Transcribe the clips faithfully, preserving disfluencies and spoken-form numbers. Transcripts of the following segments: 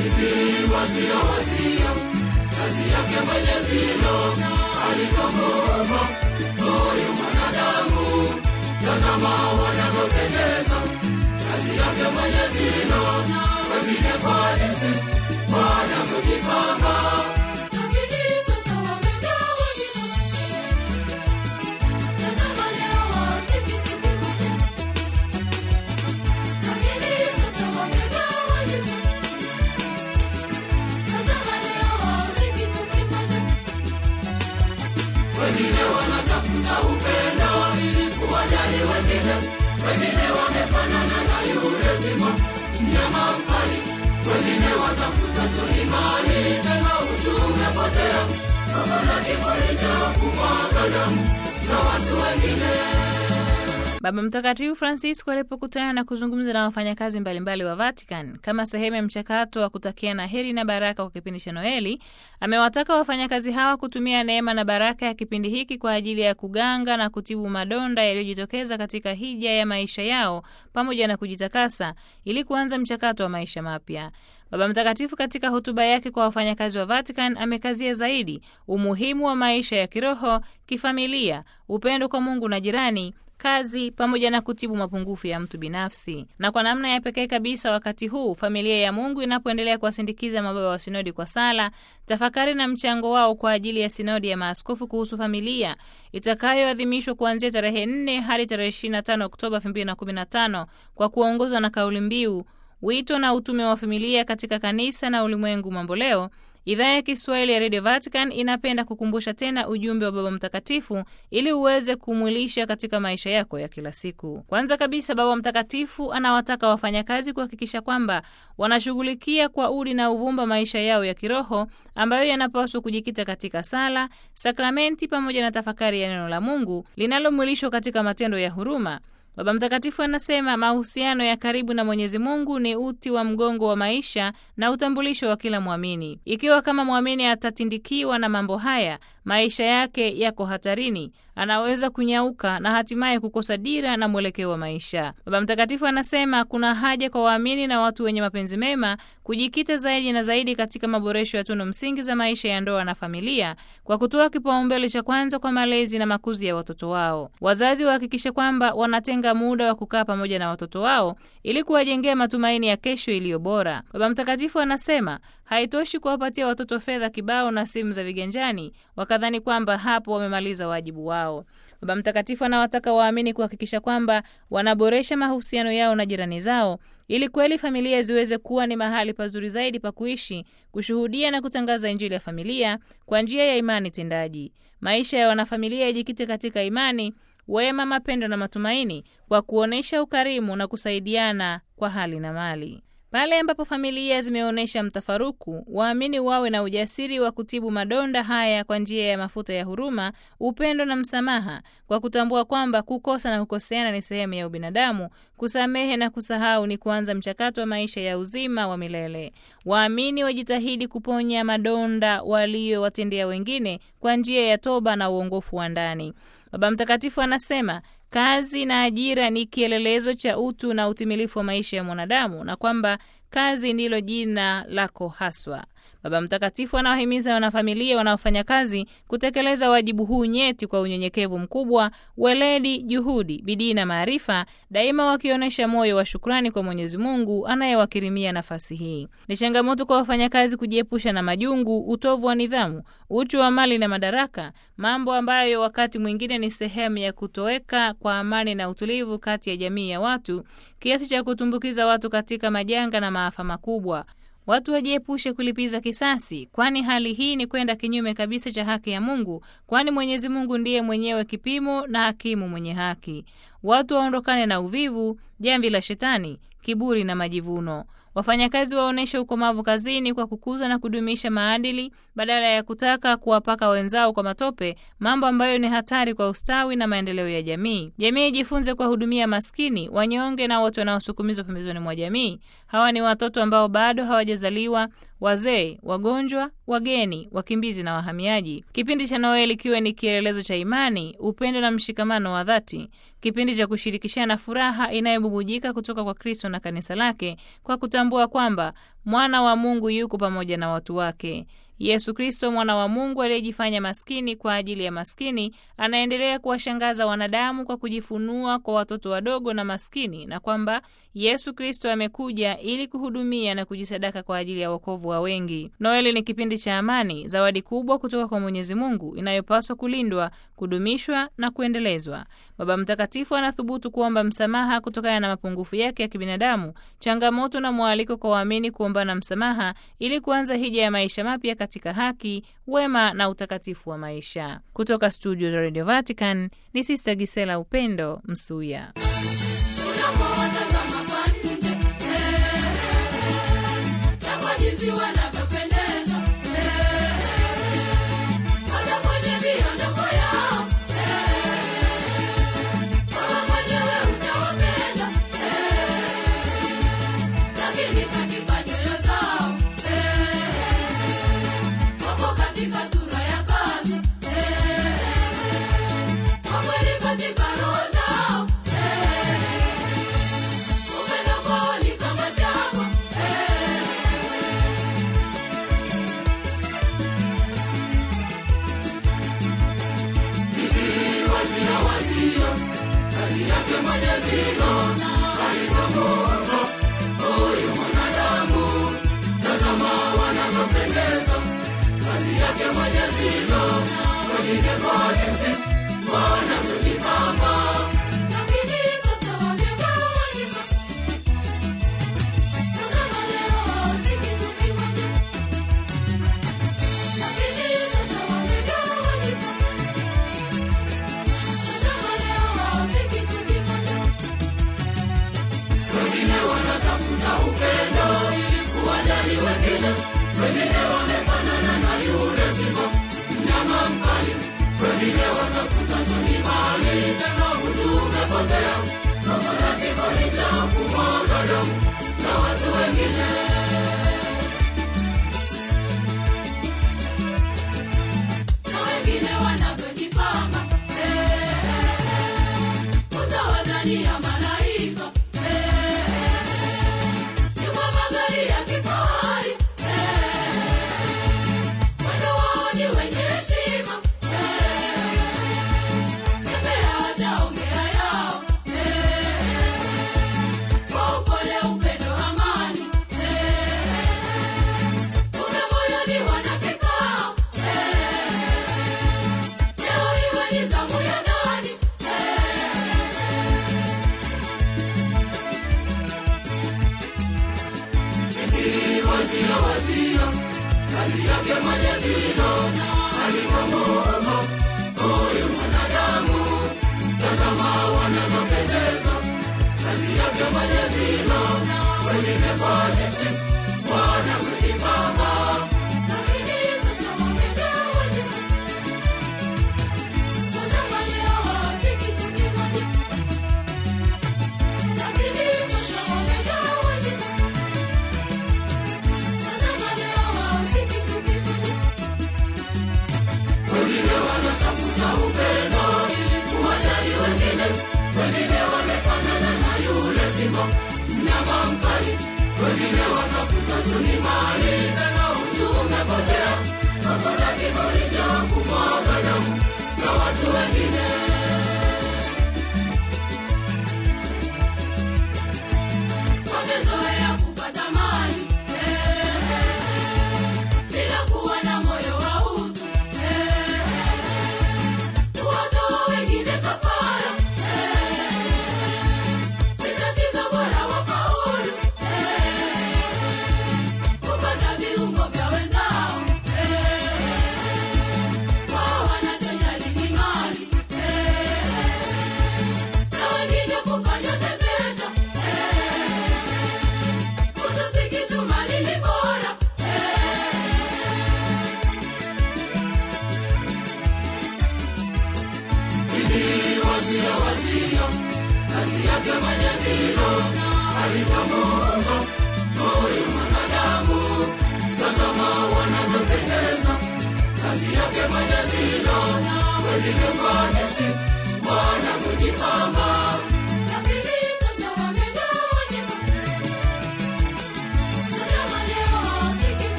Wasiki wasio wasio, kazi yake Mwenyezi Mungu alipomuumba huyu mwanadamu. Tazama wanavyopendeza, kazi yake Mwenyezi Mungu, wengine kwa jinsi wanavyojipamba. Wengine wanatafuta upendo ili kuwajali wengine, wengine wamefanana na yule simba mnyama mkali, wengine watafuta tu imani tena utu umepotea, kama na kiburi cha kumwaga damu za watu wengine. Baba Mtakatifu Francisco alipokutana na kuzungumza na wafanyakazi mbalimbali wa Vatican kama sehemu ya mchakato wa kutakia na heri na baraka kwa kipindi cha Noeli, amewataka wafanyakazi hawa kutumia neema na baraka ya kipindi hiki kwa ajili ya kuganga na kutibu madonda yaliyojitokeza katika hija ya maisha yao pamoja na kujitakasa ili kuanza mchakato wa maisha mapya. Baba Mtakatifu katika hotuba yake kwa wafanyakazi wa Vatican amekazia zaidi umuhimu wa maisha ya kiroho, kifamilia, upendo kwa Mungu na jirani, kazi pamoja na kutibu mapungufu ya mtu binafsi. Na kwa namna ya pekee kabisa wakati huu familia ya Mungu inapoendelea kuwasindikiza mababa wa sinodi kwa sala, tafakari na mchango wao kwa ajili ya sinodi ya maaskofu kuhusu familia itakayoadhimishwa kuanzia tarehe nne hadi tarehe ishirini na tano Oktoba elfu mbili na kumi na tano kwa kuongozwa na kauli mbiu wito na utume wa familia katika kanisa na ulimwengu mamboleo. Idhaa ya Kiswahili ya Radio Vatican inapenda kukumbusha tena ujumbe wa Baba Mtakatifu ili uweze kumwilisha katika maisha yako ya kila siku. Kwanza kabisa, Baba Mtakatifu anawataka wafanyakazi kuhakikisha kwamba wanashughulikia kwa udi na uvumba maisha yao ya kiroho ambayo yanapaswa kujikita katika sala, sakramenti pamoja na tafakari ya neno la Mungu linalomwilishwa katika matendo ya huruma. Baba Mtakatifu anasema mahusiano ya karibu na Mwenyezi Mungu ni uti wa mgongo wa maisha na utambulisho wa kila muamini. Ikiwa kama muamini atatindikiwa na mambo haya, maisha yake yako hatarini, anaweza kunyauka na hatimaye kukosa dira na mwelekeo wa maisha. Baba Mtakatifu anasema kuna haja kwa waamini na watu wenye mapenzi mema kujikita zaidi na zaidi katika maboresho ya tunu msingi za maisha ya ndoa na familia kwa kutoa kipaumbele cha kwanza kwa malezi na makuzi ya watoto wao. Wazazi wahakikishe kwamba wanatenga muda wa kukaa pamoja na watoto wao ili kuwajengea matumaini ya kesho iliyo bora. Baba Mtakatifu anasema haitoshi kuwapatia watoto fedha kibao na simu za viganjani wakadhani kwamba hapo wamemaliza wajibu wao. Baba Mtakatifu anawataka waamini kuhakikisha kwamba wanaboresha mahusiano yao na jirani zao ili kweli familia ziweze kuwa ni mahali pazuri zaidi pa kuishi, kushuhudia na kutangaza Injili ya familia kwa njia ya imani tendaji. Maisha ya wanafamilia yajikite katika imani, wema, mapendo na matumaini kwa kuonesha ukarimu na kusaidiana kwa hali na mali. Pale ambapo familia zimeonesha mtafaruku, waamini wawe na ujasiri wa kutibu madonda haya kwa njia ya mafuta ya huruma, upendo na msamaha, kwa kutambua kwamba kukosa na kukoseana ni sehemu ya ubinadamu, kusamehe na kusahau ni kuanza mchakato wa maisha ya uzima wa milele. Waamini wajitahidi kuponya madonda waliowatendea wengine kwa njia ya toba na uongofu wa ndani. Baba Mtakatifu anasema kazi na ajira ni kielelezo cha utu na utimilifu wa maisha ya mwanadamu na kwamba kazi ndilo jina lako haswa. Baba Mtakatifu anawahimiza wanafamilia wanaofanya kazi kutekeleza wajibu huu nyeti kwa unyenyekevu mkubwa, weledi, juhudi, bidii na maarifa, daima wakionyesha moyo wa shukrani kwa Mwenyezi Mungu anayewakirimia nafasi hii. Ni changamoto kwa wafanyakazi kujiepusha na majungu, utovu wa nidhamu, uchu wa mali na madaraka, mambo ambayo wakati mwingine ni sehemu ya kutoweka kwa amani na utulivu kati ya jamii ya watu, kiasi cha kutumbukiza watu katika majanga na maafa makubwa. Watu wajiepushe kulipiza kisasi, kwani hali hii ni kwenda kinyume kabisa cha haki ya Mungu, kwani Mwenyezi Mungu ndiye mwenyewe kipimo na hakimu mwenye haki. Watu waondokane na uvivu, jambi la shetani, kiburi na majivuno. Wafanyakazi waoneshe ukomavu kazini kwa kukuza na kudumisha maadili badala ya kutaka kuwapaka wenzao kwa matope, mambo ambayo ni hatari kwa ustawi na maendeleo ya jamii. Jamii ijifunze kwa hudumia maskini, wanyonge na watu wanaosukumizwa pembezoni mwa jamii. Hawa ni watoto ambao bado hawajazaliwa, wazee, wagonjwa, wageni, wakimbizi na wahamiaji. Kipindi cha Noeli kiwe ni kielelezo cha imani, upendo na mshikamano wa dhati. Kipindi cha kushirikishana furaha inayobubujika kutoka kwa Kristo na kanisa lake kwa kutambua kwamba mwana wa Mungu yuko pamoja na watu wake. Yesu Kristo mwana wa Mungu aliyejifanya maskini kwa ajili ya maskini anaendelea kuwashangaza wanadamu kwa kujifunua kwa watoto wadogo na maskini, na kwamba Yesu Kristo amekuja ili kuhudumia na kujisadaka kwa ajili ya wokovu wa wengi. Noeli ni kipindi cha amani, zawadi kubwa kutoka kwa Mwenyezi Mungu inayopaswa kulindwa, kudumishwa na kuendelezwa. Baba Mtakatifu anathubutu kuomba msamaha kutokana na mapungufu yake ya kibinadamu, changamoto na mwaliko kwa waamini kuombana msamaha ili kuanza hija ya maisha mapya katika haki, wema na utakatifu wa maisha. Kutoka studio za Radio Vatican ni Sister Gisela Upendo Msuya. Unapowatazama kwa nje, na jinsi wanavyopendeza, hata kwenye miondoko yao, wewe mwenyewe utawapenda, lakini katika nyoyo zao, wako katika sura ya kazi, kwa kweli katika roho zao, upendo kwao ni kama jangwa, hivi wazia wazio, kazi yake Mwenyezi Mungu, alipomuumba huyu mwanadamu, tazama wanavyopendeza, kazi yake Mwenyezi Mungu, wengine kwa jinsi wanavyojipamba, lakini sasa wamegawanyika. Tazama leo si kitu kimoja, lakini sasa wamegawanyika. Tazama leo si kitu kimoja, wengine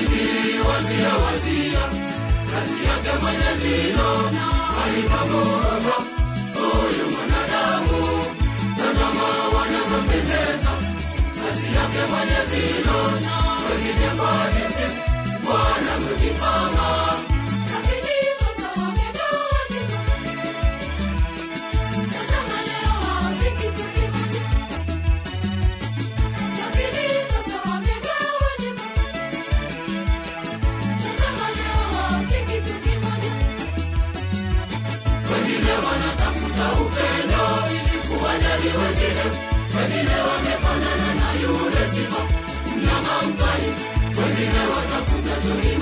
nikiwazia wazia kazi yake Mwenyezi Mola alipomuumba huyu mwanadamu. Tazama wanavyopendeza kazi yake Mwenyezi Mola, wengine kwa jinsi Bwana amejipanga. Wengine wanatafuta upendo ili kuwajali wengine, wengine wamefanana na yule simba mnyama mkali, wengine watafuta tu